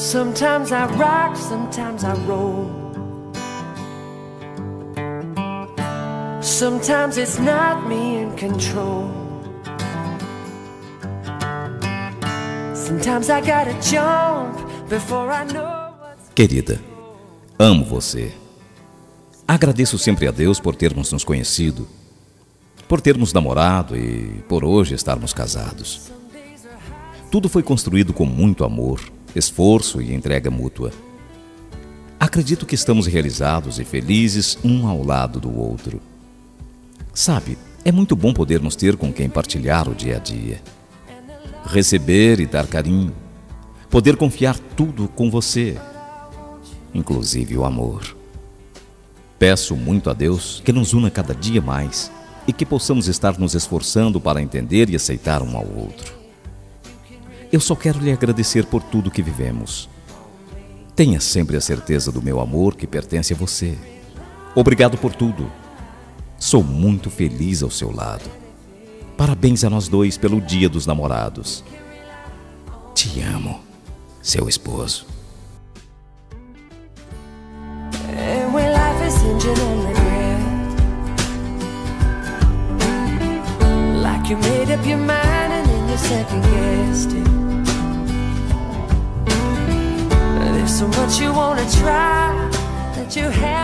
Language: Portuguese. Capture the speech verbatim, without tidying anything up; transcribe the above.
Sometimes I rock, sometimes I roll. Sometimes it's not me in control. Sometimes I gotta jump before I know what's... Querida, amo você. Agradeço sempre a Deus por termos nos conhecido, por termos namorado e por hoje estarmos casados. Tudo foi construído com muito amor, esforço e entrega mútua. Acredito que estamos realizados e felizes um ao lado do outro. Sabe, é muito bom podermos ter com quem partilhar o dia a dia. Receber e dar carinho. Poder confiar tudo com você, inclusive o amor. Peço muito a Deus que nos una cada dia mais e que possamos estar nos esforçando para entender e aceitar um ao outro. Eu só quero lhe agradecer por tudo que vivemos. Tenha sempre a certeza do meu amor que pertence a você. Obrigado por tudo. Sou muito feliz ao seu lado. Parabéns a nós dois pelo Dia dos Namorados. Te amo, seu esposo. And when life is hinging on regret, like you made up your mind and then you second guessed it. There's so much you wanna try that you have